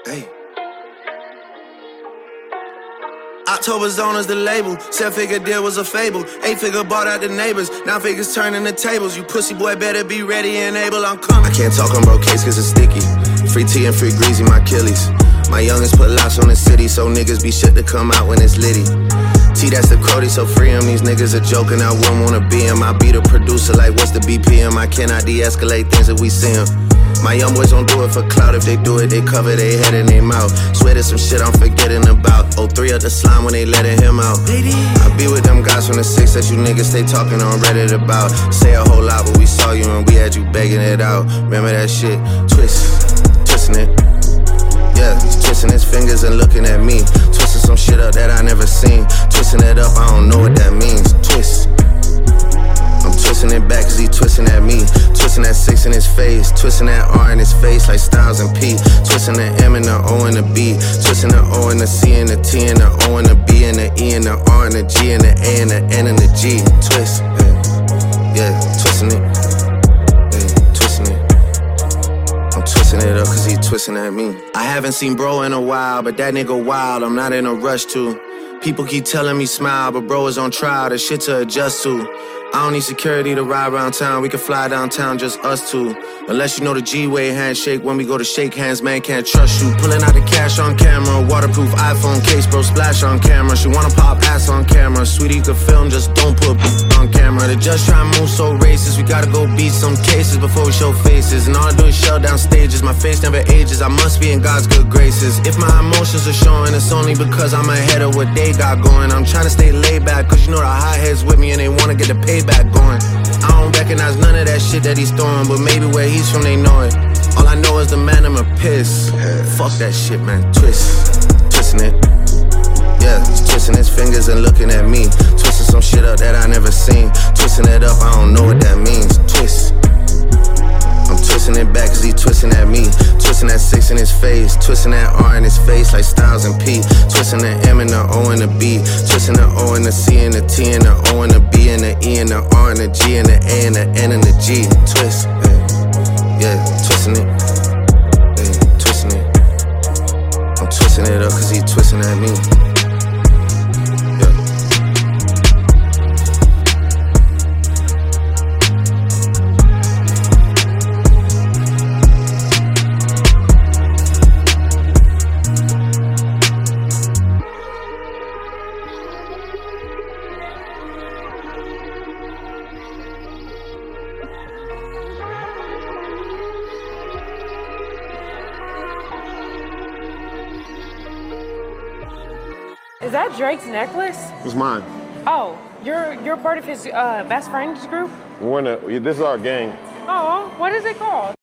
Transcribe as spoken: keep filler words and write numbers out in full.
Hey. October Zone is the label. Seven-figure deal was a fable. Eight-figure bought out the neighbors. Nine figures turning the tables. You pussy boy better be ready and able. I'm coming. I can't talk on bro case cause it's sticky. Free tea and free greasy, my Achilles. My youngest put locks on the city, so niggas be shit to come out when it's litty. T, that's the Cody, so free him. These niggas are joking, I wouldn't wanna be him. I be the producer, like what's the B P M? I cannot de-escalate things if we see him. My young boys don't do it for clout. If they do it, they cover their head and their mouth. Swear there's some shit I'm forgetting about. Oh three up the slime when they letting him out. I be with them guys from the six that you niggas stay talking on Reddit about. Say a whole lot, but we saw you and we had you begging it out. Remember that shit? Twist, twisting it. Yeah, he's twisting his fingers and looking at me. Twisting some shit up that I never seen. Twisting it up, I don't know what that means. Twist. I'm twisting it back cause he twisting at me. Twisting that six in his face. Twisting that R in his face like Styles and P. Twisting the M and the O and the B. Twisting the O and the C and the T and the O and the B and the E and the R and the G and the A and the N and the G. Twist, yeah, yeah, twisting it, yeah, twisting it. I'm twisting it up cause he twisting at me. I haven't seen bro in a while, but that nigga wild, I'm not in a rush to. People keep telling me smile, but bro is on trial, the shit to adjust to. I don't need security to ride around town, we can fly downtown, just us two. Unless you know the G-way handshake, when we go to shake hands, man, can't trust you. Pulling out the cash on camera, waterproof iPhone case, bro, splash on camera. She wanna pop ass on camera, sweetie, you can film, just don't put on camera. The judge try and move so racist, we gotta go beat some cases before we show faces. And all I do is shell down stages, my face never ages, I must be in God's good graces. If my emotions are showing, it's only because I'm ahead of what they got going. I'm trying to stay laid back, cause you know the hot heads with me and they wanna get the payback going. I don't recognize none of that shit that he's throwing, but maybe where he's from they know it. All I know is the man I'ma piss. Fuck that shit, man. Twist, twisting it. Yeah, he's twisting his fingers and looking at me. Twisting some shit up that I never seen. Twisting it up, I don't know what that means. Twist. I'm twisting it back cause he twisting at me. Twisting that six in his face. Twisting that R in his face like Styles and P. Twisting the M and the O and the B. Twisting the O and the C and the T and the O and the B and the E and the R and the G and the A and the N and the G. Twist, yeah, yeah, twisting it, yeah, twisting it. I'm twisting it up cause he twisting at me. Is that Drake's necklace? It's mine. Oh, you're you're part of his uh, best friends group? We're in a, this is our gang. Oh, what is it called?